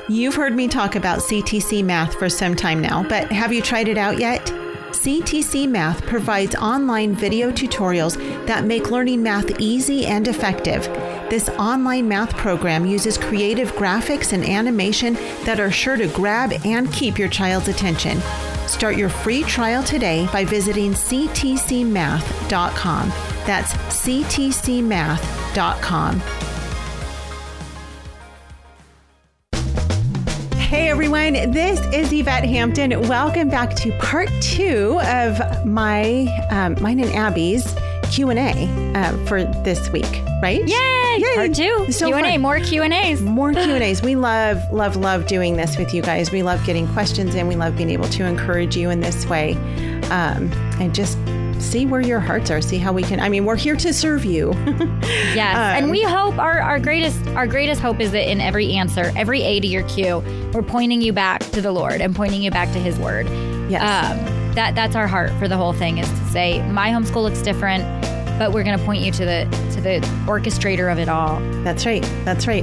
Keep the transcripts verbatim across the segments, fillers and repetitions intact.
You've heard me talk about C T C Math for some time now, but have you tried it out yet? C T C Math provides online video tutorials that make learning math easy and effective. This online math program uses creative graphics and animation that are sure to grab and keep your child's attention. Start your free trial today by visiting c t c math dot com. That's c t c math dot com. Hey everyone, this is Yvette Hampton. Welcome back to part two of my, um, mine and Abby's Q and A uh, for this week, right? Yay! Yay. Part two, so Q and A, fun. more Q and A's. More Q and A's. We love, love, love doing this with you guys. We love getting questions in. We love being able to encourage you in this way um, and just see where your hearts are, see how we can, I mean, we're here to serve you. Yes. Um, and we hope our, our greatest, our greatest hope is that in every answer, every A to your Q, we're pointing you back to the Lord and pointing you back to his word. Yes. Um, that that's our heart for the whole thing, is to say, my homeschool looks different, but we're going to point you to the, to the orchestrator of it all. That's right. That's right.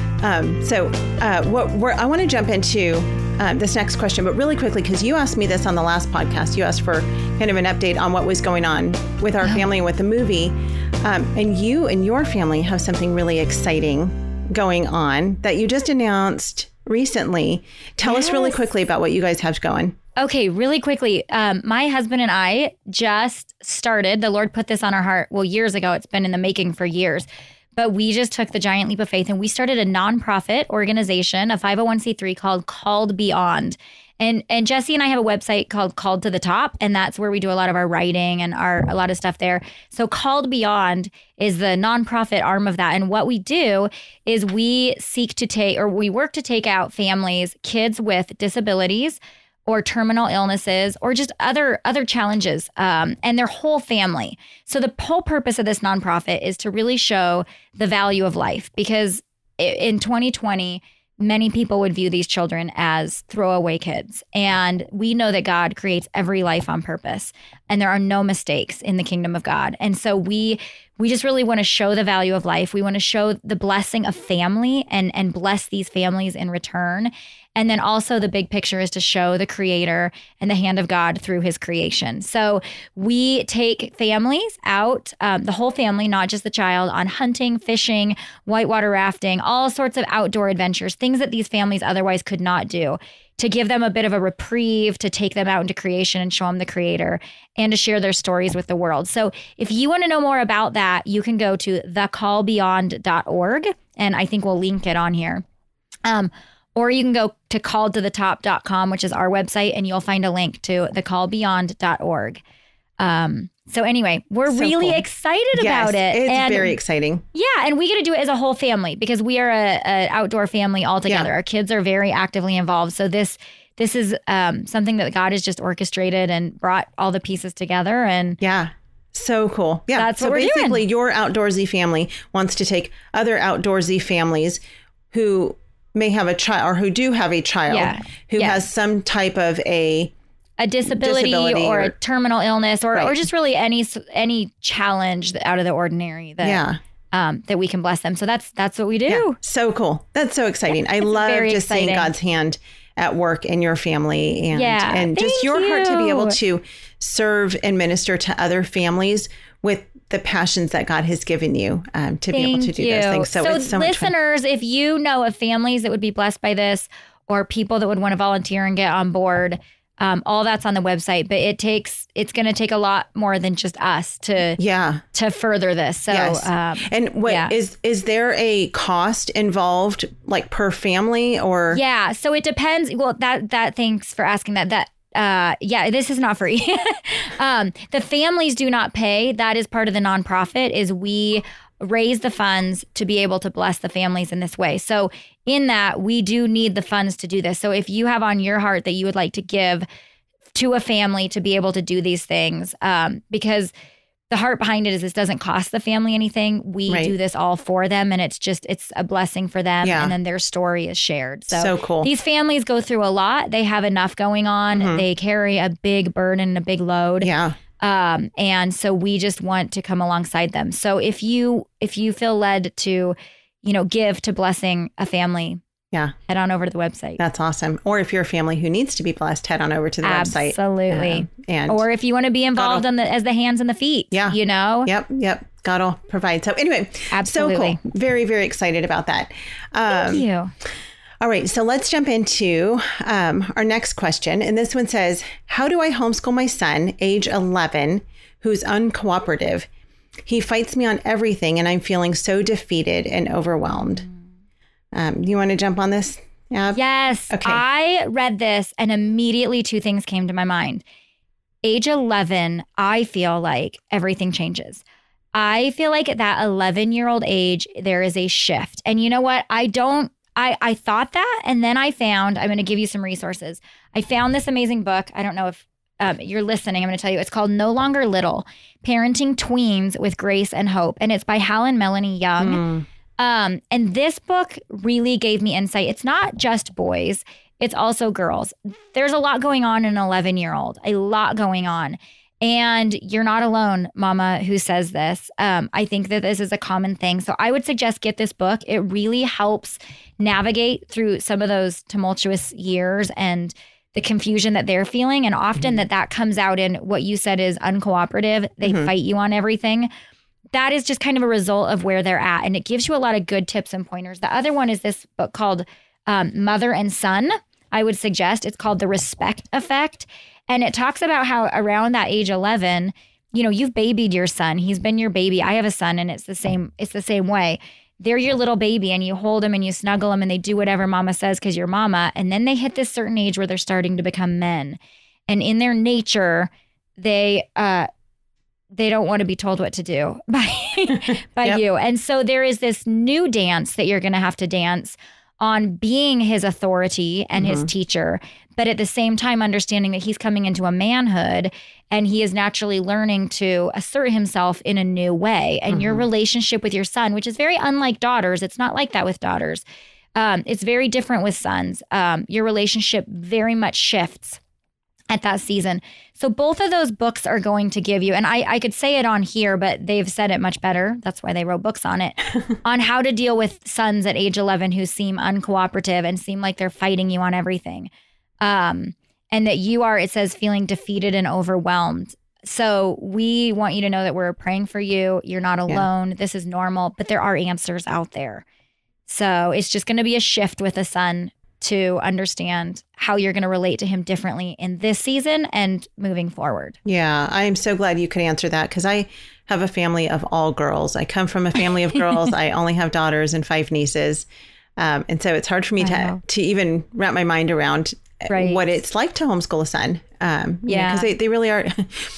Um, so uh, what we're, I want to jump into Um, this next question, but really quickly, because you asked me this on the last podcast. You asked for kind of an update on what was going on with our family and with the movie. Um, and you and your family have something really exciting going on that you just announced recently. Tell yes. us really quickly about what you guys have going. Okay, really quickly. Um, my husband and I just started, the Lord put this on our heart, well, years ago. It's been in the making for years. But we just took the giant leap of faith and we started a nonprofit organization, a five oh one c three called Called Beyond. And and Jesse and I have a website called Called to the Top, and that's where we do a lot of our writing and our a lot of stuff there. So Called Beyond is the nonprofit arm of that. And what we do is we seek to take, or we work to take out families, kids with disabilities or terminal illnesses, or just other other challenges, um, and their whole family. So the whole purpose of this nonprofit is to really show the value of life, because in twenty twenty, many people would view these children as throwaway kids. And we know that God creates every life on purpose, and there are no mistakes in the kingdom of God. And so we we just really want to show the value of life. We want to show the blessing of family and and bless these families in return. And then also the big picture is to show the creator and the hand of God through his creation. So we take families out, um, the whole family, not just the child, on hunting, fishing, whitewater rafting, all sorts of outdoor adventures, things that these families otherwise could not do, to give them a bit of a reprieve, to take them out into creation and show them the creator, and to share their stories with the world. So if you want to know more about that, you can go to the call beyond dot org, and I think we'll link it on here. Um, Or you can go to called to the top dot com, which is our website, and you'll find a link to the call beyond dot org. Um, so anyway, we're so really cool. excited yes, about it. It's and very exciting. Yeah, and we get to do it as a whole family, because we are a, a outdoor family all together. Yeah. Our kids are very actively involved. So this this is um, something that God has just orchestrated and brought all the pieces together. And yeah. So cool. Yeah. That's so what we're basically doing. Your outdoorsy family wants to take other outdoorsy families who may have a child, or who do have a child yeah. who yeah. has some type of a a disability, disability or, or a terminal illness, or, right. or just really any any challenge out of the ordinary that yeah. um, that we can bless them. So that's that's what we do. Yeah. So cool. That's so exciting. I love just exciting. seeing God's hand at work in your family, and yeah, and just your you. heart to be able to serve and minister to other families with the passions that God has given you um, to Thank be able to do you. those things. So, so it's so much fun. Listeners, if you know of families that would be blessed by this, or people that would want to volunteer and get on board, um, all that's on the website. But it takes, it's going to take a lot more than just us to yeah to further this. So, yes. um, and what yeah. is is there a cost involved, like per family, or yeah? So it depends. Well, that that thanks for asking that. That. Uh, yeah, this is not free. um, the families do not pay. That is part of the nonprofit, is we raise the funds to be able to bless the families in this way. So in that, we do need the funds to do this. So if you have on your heart that you would like to give to a family to be able to do these things, um, because the heart behind it is this doesn't cost the family anything. We right. do this all for them, and it's just, it's a blessing for them. Yeah. And then their story is shared. So, so cool. These families go through a lot. They have enough going on. Mm-hmm. They carry a big burden, a big load. Yeah. Um, and so we just want to come alongside them. So if you, if you feel led to, you know, give to blessing a family, Yeah. Head on over to the website. That's awesome. Or if you're a family who needs to be blessed, head on over to the Absolutely. website. Absolutely. Um, and or if you want to be involved on the as the hands and the feet. Yeah. You know? Yep. Yep. God will provide. So anyway, Absolutely. So cool. Very, very excited about that. Um, Thank you. All right. So let's jump into um, our next question. And this one says, how do I homeschool my son, age eleven, who's uncooperative? He fights me on everything and I'm feeling so defeated and overwhelmed. Um, you want to jump on this? Yeah. Yes. Okay. I read this and immediately two things came to my mind. Age eleven, I feel like everything changes. I feel like at that eleven year old age, there is a shift. And you know what? I don't, I, I thought that. And then I found, I'm going to give you some resources. I found this amazing book. I don't know if um, you're listening. I'm going to tell you, it's called No Longer Little, Parenting Tweens with Grace and Hope. And it's by Hal and Melanie Young. Mm. Um, and this book really gave me insight. It's not just boys, it's also girls. There's a lot going on in an eleven year old, a lot going on. And you're not alone, mama, who says this. Um, I think that this is a common thing. So I would suggest get this book. It really helps navigate through some of those tumultuous years and the confusion that they're feeling. And often mm-hmm. that that comes out in what you said is uncooperative. They mm-hmm. fight you on everything. That is just kind of a result of where they're at. And it gives you a lot of good tips and pointers. The other one is this book called um, Mother and Son. I would suggest it's called The Respect Effect. And it talks about how around that age eleven, you know, you've babied your son. He's been your baby. I have a son and it's the same, it's the same way. They're your little baby and you hold them and you snuggle them and they do whatever mama says because you're mama. And then they hit this certain age where they're starting to become men. And in their nature, they, uh, they don't want to be told what to do by, by yep. you. And so there is this new dance that you're going to have to dance on being his authority and mm-hmm. his teacher, but at the same time understanding that he's coming into a manhood and he is naturally learning to assert himself in a new way. And mm-hmm. your relationship with your son, which is very unlike daughters, it's not like that with daughters. Um, it's very different with sons. Um, your relationship very much shifts at that season. So both of those books are going to give you, and I, I could say it on here, but they've said it much better. That's why they wrote books on it, on how to deal with sons at age eleven who seem uncooperative and seem like they're fighting you on everything. Um, and that you are, it says, feeling defeated and overwhelmed. So we want you to know that we're praying for you. You're not alone. Yeah. This is normal, but there are answers out there. So it's just going to be a shift with a son to understand how you're going to relate to him differently in this season and moving forward. Yeah, I'm so glad you could answer that because I have a family of all girls. I come from a family of girls. I only have daughters and five nieces. Um, and so it's hard for me to, to even wrap my mind around right. what it's like to homeschool a son. Um, yeah. Because they, they really are...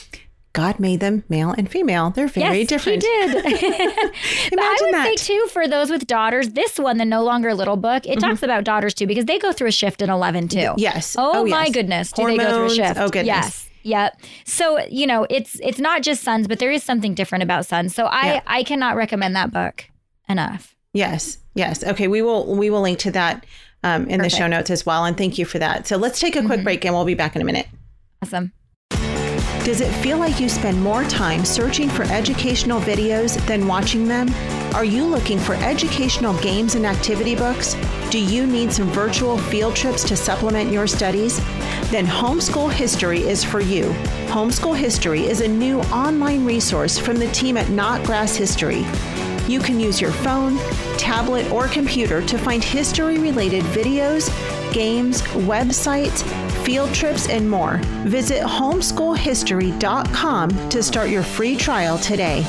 God made them male and female. They're very yes, different. He did. Imagine I would that. say too, for those with daughters, this one, the No Longer Little book, it mm-hmm. talks about daughters too, because they go through a shift in eleven too. Yes. Oh, oh my yes. goodness. Hormones. Do they go through a shift? Oh goodness. Yes. Yep. So, you know, it's it's not just sons, but there is something different about sons. So I, yeah. I cannot recommend that book enough. Yes. Yes. Okay. We will we will link to that um, in Perfect. the show notes as well. And thank you for that. So let's take a quick mm-hmm. break and we'll be back in a minute. Awesome. Does it feel like you spend more time searching for educational videos than watching them? Are you looking for educational games and activity books? Do you need some virtual field trips to supplement your studies? Then Homeschool History is for you. Homeschool History is a new online resource from the team at Knotgrass History. You can use your phone, tablet, or computer to find history-related videos, games, websites, field trips, and more. Visit homeschool history dot com to start your free trial today.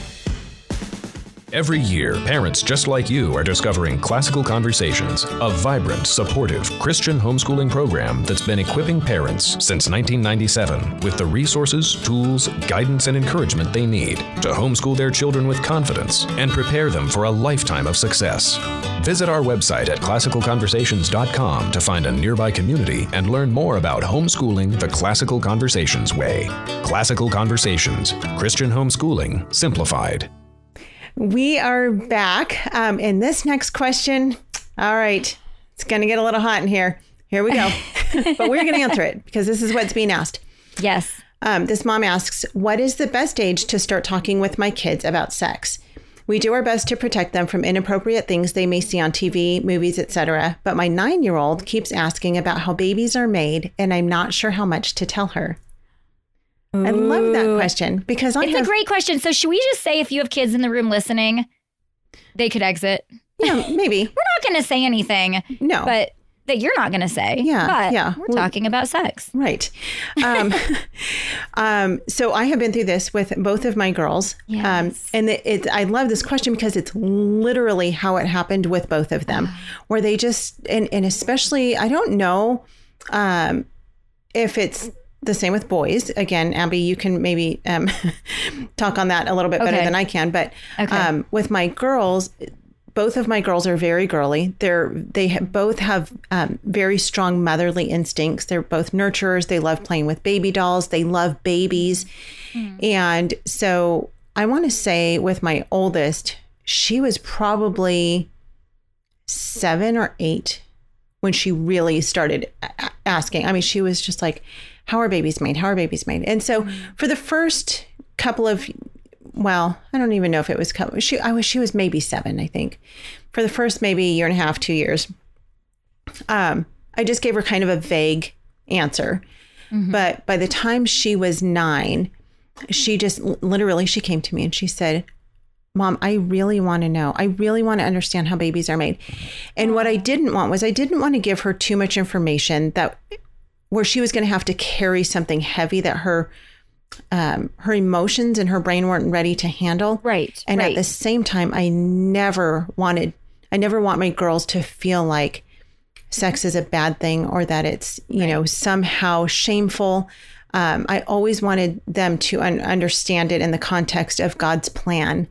Every year, parents just like you are discovering Classical Conversations, a vibrant, supportive Christian homeschooling program that's been equipping parents since nineteen ninety-seven with the resources, tools, guidance, and encouragement they need to homeschool their children with confidence and prepare them for a lifetime of success. Visit our website at classical conversations dot com to find a nearby community and learn more about homeschooling the Classical Conversations way. Classical Conversations, Christian homeschooling simplified. We are back. Um, and this next question, all right, it's going to get a little hot in here. Here we go. But we're going to answer it because this is what's being asked. Yes. Um, this mom asks, what is the best age to start talking with my kids about sex? We do our best to protect them from inappropriate things they may see on T V, movies, et cetera. But my nine-year-old keeps asking about how babies are made, and I'm not sure how much to tell her. Ooh. I love that question because I It's have, a great question. So should we just say if you have kids in the room listening, they could exit? Yeah, maybe. We're not going to say anything. No. But that you're not going to say. Yeah, but yeah. we're talking about sex. Right. Um, um, so I have been through this with both of my girls. Yes. Um, and it, it, I love this question because it's literally how it happened with both of them, where they just, and, and especially, I don't know um, if it's the same with boys. Again, Abby, you can maybe um, talk on that a little bit better Okay. than I can. But Okay. um, with my girls, both of my girls are very girly. They're they ha- both have um, very strong motherly instincts. They're both nurturers. They love playing with baby dolls. They love babies. Mm. And so I want to say with my oldest, she was probably seven or eight when she really started a- asking. I mean, she was just like, how are babies made? How are babies made? And so mm. for the first couple of Well, I don't even know if it was, she, I was, she was maybe seven, I think, for the first maybe year and a half, two years. Um, I just gave her kind of a vague answer. Mm-hmm. But by the time she was nine, she just literally, she came to me and she said, Mom, I really want to know. I really want to understand how babies are made. And what I didn't want was I didn't want to give her too much information that where she was going to have to carry something heavy that her Um, her emotions and her brain weren't ready to handle. Right. And right. at the same time, I never wanted, I never want my girls to feel like sex is a bad thing or that it's, you right. know, somehow shameful. Um, I always wanted them to un- understand it in the context of God's plan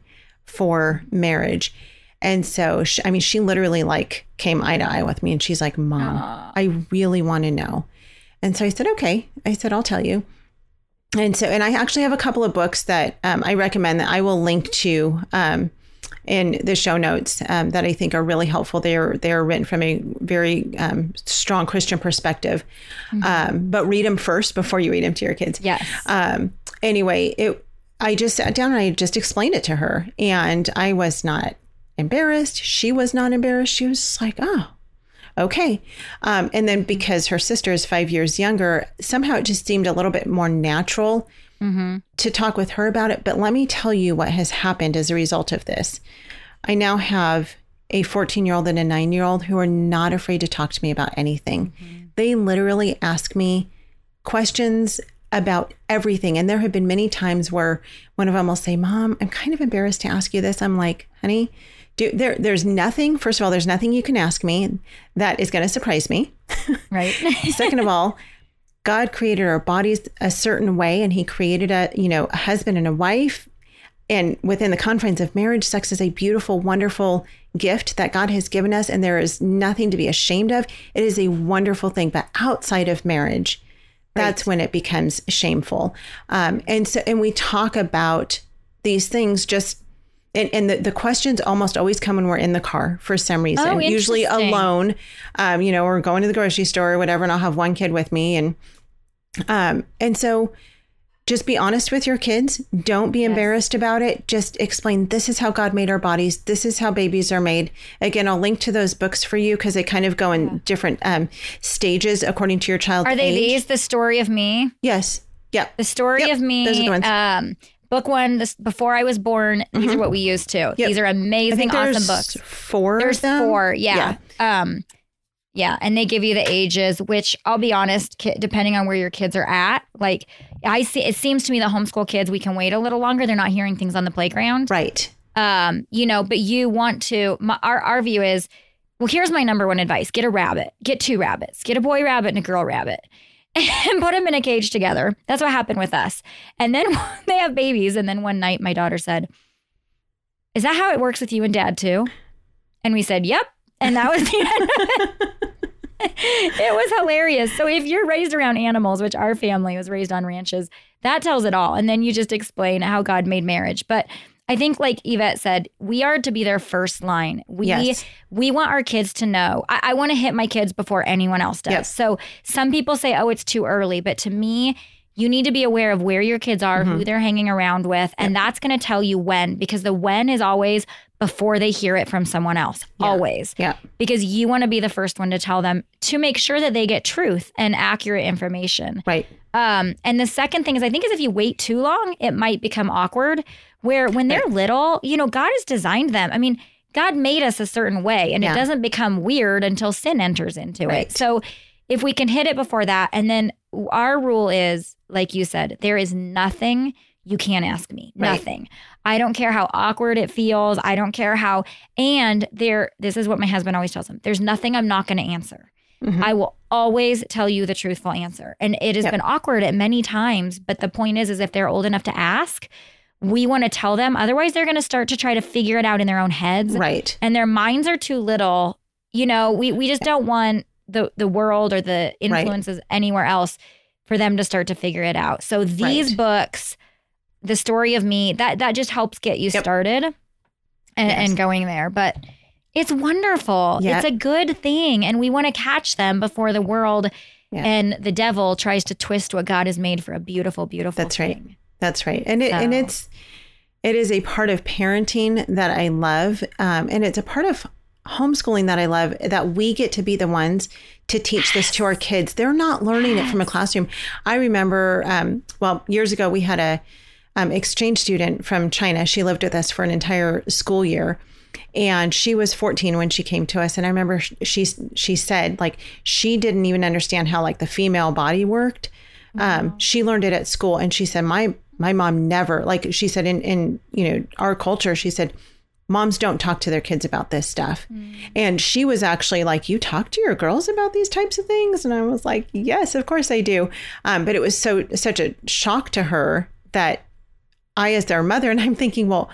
for marriage. And so, she, I mean, she literally like came eye to eye with me and she's like, Mom, Aww. I really want to know. And so I said, okay. I said, I'll tell you. And so, and I actually have a couple of books that um, I recommend that I will link to um, in the show notes um, that I think are really helpful. They're they're written from a very um, strong Christian perspective, mm-hmm. um, but read them first before you read them to your kids. Yes. Um, anyway, it. I just sat down and I just explained it to her, and I was not embarrassed. She was not embarrassed. She was just like, oh. Okay. Um, and then because her sister is five years younger, somehow it just seemed a little bit more natural mm-hmm. to talk with her about it. But let me tell you what has happened as a result of this. I now have a fourteen-year-old and a nine-year-old who are not afraid to talk to me about anything. Mm-hmm. They literally ask me questions about everything. And there have been many times where one of them will say, Mom, I'm kind of embarrassed to ask you this. I'm like, honey, Do, there, there's nothing, first of all, there's nothing you can ask me that is going to surprise me. Right. Second of all, God created our bodies a certain way, and he created a, you know, a husband and a wife. And within the confines of marriage, sex is a beautiful, wonderful gift that God has given us. And there is nothing to be ashamed of. It is a wonderful thing. But outside of marriage, that's right. when it becomes shameful. Um, and so, and we talk about these things just And, and the, the questions almost always come when we're in the car for some reason, oh, usually alone, um, you know, or going to the grocery store or whatever. And I'll have one kid with me. And, um, and so just be honest with your kids. Don't be embarrassed yes. about it. Just explain, this is how God made our bodies. This is how babies are made. Again, I'll link to those books for you because they kind of go in yeah. different um, stages according to your child's age. Are they these, The Story of Me? Yes. Yep. The Story yep. of Me. Those are the ones. Um, Book one, this Before I Was Born. These mm-hmm. are what we used to. Yep. These are amazing, awesome books. Four. There's of them? four. Yeah. yeah. Um, yeah. And they give you the ages, which I'll be honest, ki- depending on where your kids are at, like I see, it seems to me the homeschool kids, we can wait a little longer. They're not hearing things on the playground. Right. Um, you know, but you want to, my, our, our view is, well, here's my number one advice. Get a rabbit, get two rabbits, get a boy rabbit and a girl rabbit. And put them in a cage together. That's what happened with us. And then they have babies. And then one night my daughter said, is that how it works with you and Dad too? And we said, yep. And that was the end of it. It was hilarious. So if you're raised around animals, which our family was raised on ranches, that tells it all. And then you just explain how God made marriage. But I think like Yvette said, we are to be their first line. We yes. we want our kids to know. I, I want to hit my kids before anyone else does. Yep. So some people say, oh, it's too early. But to me, You need to be aware of where your kids are, Mm-hmm. who they're hanging around with, and that's going to tell you when, because the when is always before they hear it from someone else, Yeah. always. Yeah. Because you want to be the first one to tell them to make sure that they get truth and accurate information. Right. Um, and the second thing is, I think, is if you wait too long, it might become awkward. Where when they're Right. little, you know, God has designed them. I mean, God made us a certain way, and Yeah. it doesn't become weird until sin enters into Right. it. So if we can hit it before that, and then our rule is, like you said, there is nothing you can't ask me. Right. Nothing. I don't care how awkward it feels. I don't care how, and there, this is what my husband always tells him. There's nothing I'm not going to answer. Mhm. I will always tell you the truthful answer. And it has Yep. been awkward at many times, but the point is, is if they're old enough to ask, we want to tell them. Otherwise, they're going to start to try to figure it out in their own heads. Right. And their minds are too little. You know, we, we just don't want the, the world or the influences anywhere else for them to start to figure it out. So these Right. books, The Story of Me, that, that just helps get you Yep. started and, Yes. and going there. But it's wonderful. Yeah. It's a good thing. And we want to catch them before the world Yeah. and the devil tries to twist what God has made for a beautiful, beautiful That's right. thing. That's right. And it, and So- it's, it is a part of parenting that I love. Um, and it's a part of homeschooling that I love, that we get to be the ones to teach this to our kids. They're not learning it from a classroom. I remember, um, well, years ago, we had a um, exchange student from China. She lived with us for an entire school year. And she was fourteen when she came to us. And I remember she, she said, like, she didn't even understand how, like, the female body worked. Um, she learned it at school. And she said, my, my mom never, like she said, in, in, you know, our culture, she said, moms don't talk to their kids about this stuff. Mm. And she was actually like, you talk to your girls about these types of things? And I was like, yes, of course I do. Um, but it was so, such a shock to her that I, as their mother, and I'm thinking, well,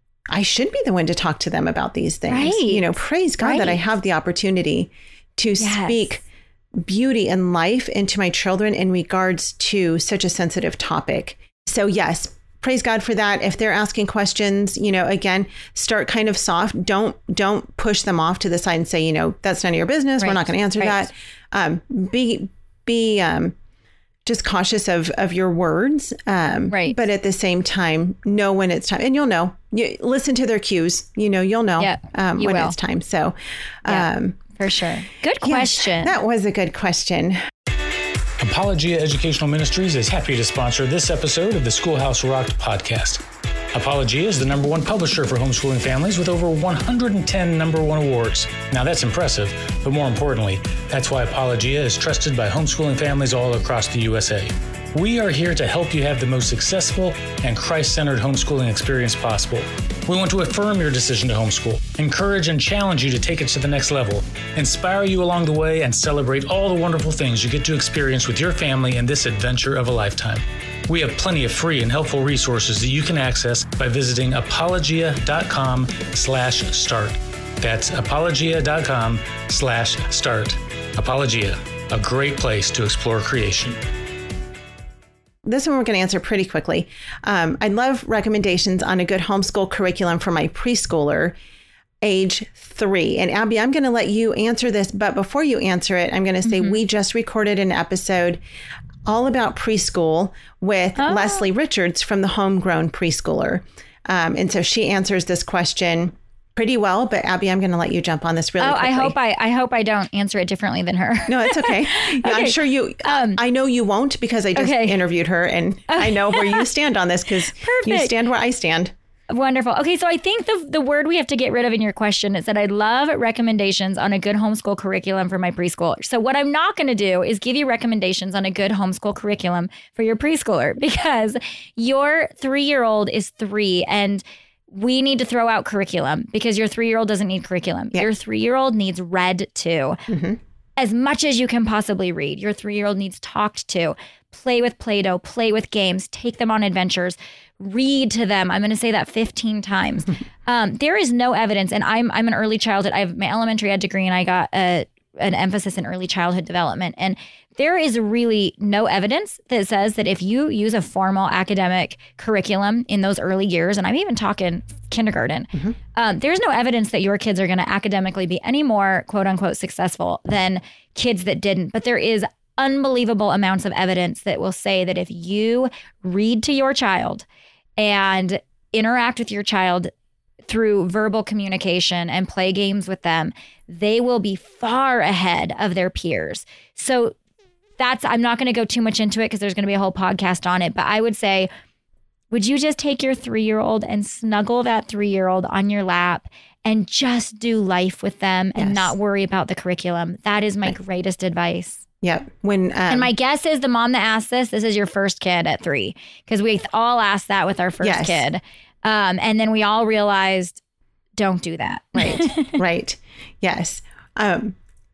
I should be the one to talk to them about these things. Right. You know, praise God Right. that I have the opportunity to Yes. speak beauty and life into my children in regards to such a sensitive topic. So yes, praise God for that. If they're asking questions, you know, again, start kind of soft. Don't, don't push them off to the side and say, you know, that's none of your business. We're Right. not going to answer Right. that. Um, be, be, um, just cautious of, of your words. Um, Right. But at the same time, know when it's time, and you'll know, you listen to their cues, you know, you'll know, Yep, um, you when will. it's time. So, Yeah. um, For sure. Good yes, question. that was a good question. Apologia Educational Ministries is happy to sponsor this episode of the Schoolhouse Rocked podcast. Apologia is the number one publisher for homeschooling families with over one hundred ten number one awards. Now that's impressive, but more importantly, that's why Apologia is trusted by homeschooling families all across the U S A. We are here to help you have the most successful and Christ-centered homeschooling experience possible. We want to affirm your decision to homeschool, encourage and challenge you to take it to the next level, inspire you along the way, and celebrate all the wonderful things you get to experience with your family in this adventure of a lifetime. We have plenty of free and helpful resources that you can access by visiting apologia.com slash start. That's apologia.com slash start. Apologia, a great place to explore creation. This one we're going to answer pretty quickly. Um, I'd love recommendations on a good homeschool curriculum for my preschooler, age three. And Abby, I'm going to let you answer this, but before you answer it, I'm going to say mm-hmm. we just recorded an episode all about preschool with oh. Leslie Richards from the Homegrown Preschooler. Um, and so she answers this question pretty well, but Abby, I'm going to let you jump on this really oh, quickly. I hope I, I hope I don't answer it differently than her. No, it's okay. Yeah, okay. I'm sure you, um, I know you won't because I just okay. interviewed her and okay. I know where you stand on this because you stand where I stand. Wonderful. Okay, so I think the the word we have to get rid of in your question is that I love recommendations on a good homeschool curriculum for my preschooler. So what I'm not going to do is give you recommendations on a good homeschool curriculum for your preschooler because your three-year-old is three and we need to throw out curriculum because your three-year-old doesn't need curriculum. Yeah. Your three-year-old needs read to. Mm-hmm. As much as you can possibly read. Your three-year-old needs talked to. Play with Play-Doh, play with games, take them on adventures, read to them. I'm going to say that fifteen times. um, there is no evidence, and I'm I'm an early childhood. I have my elementary ed degree, and I got a, an emphasis in early childhood development. And there is really no evidence that says that if you use a formal academic curriculum in those early years, and I'm even talking kindergarten, mm-hmm. um, there's no evidence that your kids are going to academically be any more quote unquote successful than kids that didn't. But there is unbelievable amounts of evidence that will say that if you read to your child and interact with your child through verbal communication and play games with them, they will be far ahead of their peers. So that's, I'm not going to go too much into it because there's going to be a whole podcast on it, but I would say, would you just take your three-year-old and snuggle that three-year-old on your lap and just do life with them and yes. not worry about the curriculum? That is my greatest advice. Yep. When um, and my guess is the mom that asked this, this is your first kid at three, because we all asked that with our first yes. kid. Um, and then we all realized, don't do that. Right. Right. Yes. Um,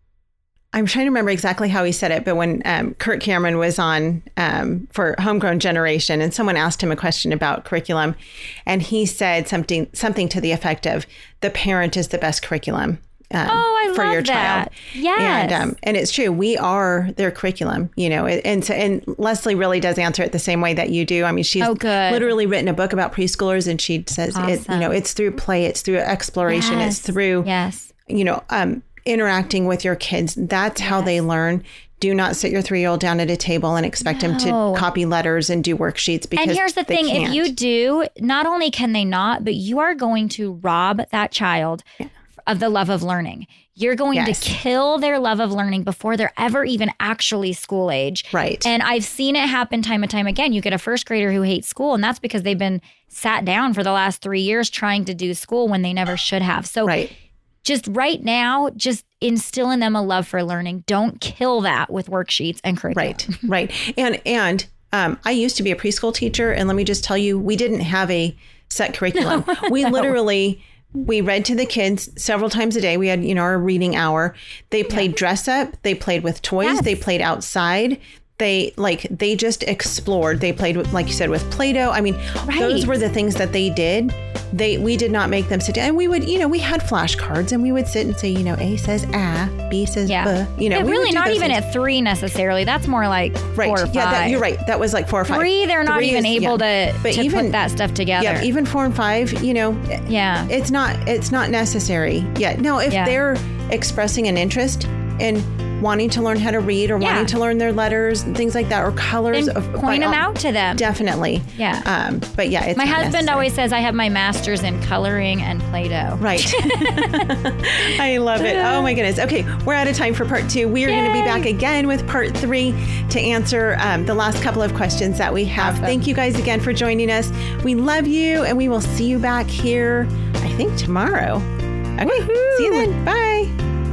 I'm trying to remember exactly how he said it, but when um, Kirk Cameron was on um, for Homegrown Generation, and someone asked him a question about curriculum, and he said something something to the effect of, the parent is the best curriculum. Um, oh, I for love your that. child. Yes. And um, and it's true. We are their curriculum, you know, and so and Leslie really does answer it the same way that you do. I mean, she's oh, good. literally written a book about preschoolers, and she says, awesome. it, you know, it's through play, it's through exploration, yes. it's through, yes. you know, um, interacting with your kids. That's yes. how they learn. Do not sit your three-year-old down at a table and expect no. him to copy letters and do worksheets, because and here's the they thing, can't. if you do, not only can they not, but you are going to rob that child yeah. of the love of learning. You're going yes. to kill their love of learning before they're ever even actually school age. Right. And I've seen it happen time and time again. You get a first grader who hates school, and that's because they've been sat down for the last three years trying to do school when they never should have. So right. just right now, just instill in them a love for learning. Don't kill that with worksheets and curriculum. Right, right. And, and um, I used to be a preschool teacher, and let me just tell you, we didn't have a set curriculum. No, we no. literally... We read to the kids several times a day. We had, you know, our reading hour. They played yeah. dress up. They played with toys. Yes. They played outside. They like they just explored. They played with, like you said, with Play-Doh. I mean, right. those were the things that they did. They we did not make them sit down. And we would, you know, we had flashcards, and we would sit and say, you know, A says ah, B says yeah. buh. You know, yeah, we really would not even things. At three necessarily. That's more like right. four or five. Yeah, that, you're right. That was like four or five. Three, they're not Three even is, able yeah. to, but to even, put that stuff together. Yeah, even four and five, you know, yeah, it's not it's not necessary yet. Now, if yeah. they're expressing an interest in wanting to learn how to read, or yeah. wanting to learn their letters and things like that, or colors, then of, point them out to them. Definitely. Yeah. Um, but yeah, it's my husband necessary. always says I have my master's in coloring and Play-Doh. Right. I love it. Oh my goodness. Okay, we're out of time for part two. We are going to be back again with part three to answer um, the last couple of questions that we have. Awesome. Thank you guys again for joining us. We love you, and we will see you back here, I think, tomorrow. Okay. Woo-hoo. See you then. Bye.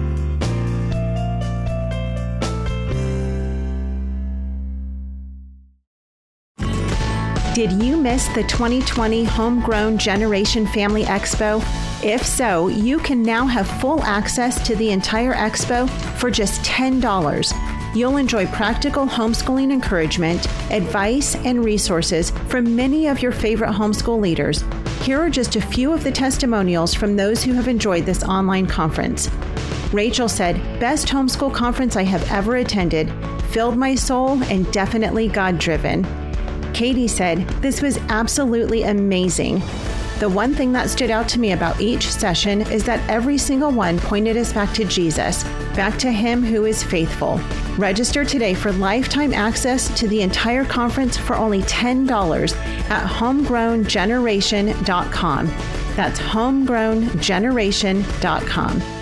Did you miss the twenty twenty Homegrown Generation Family Expo? If so, you can now have full access to the entire expo for just ten dollars. You'll enjoy practical homeschooling encouragement, advice, and resources from many of your favorite homeschool leaders. Here are just a few of the testimonials from those who have enjoyed this online conference. Rachel said, "Best homeschool conference I have ever attended, filled my soul and definitely God-driven." Katie said, "This was absolutely amazing. The one thing that stood out to me about each session is that every single one pointed us back to Jesus, back to Him who is faithful." Register today for lifetime access to the entire conference for only ten dollars at homegrown generation dot com. That's homegrown generation dot com.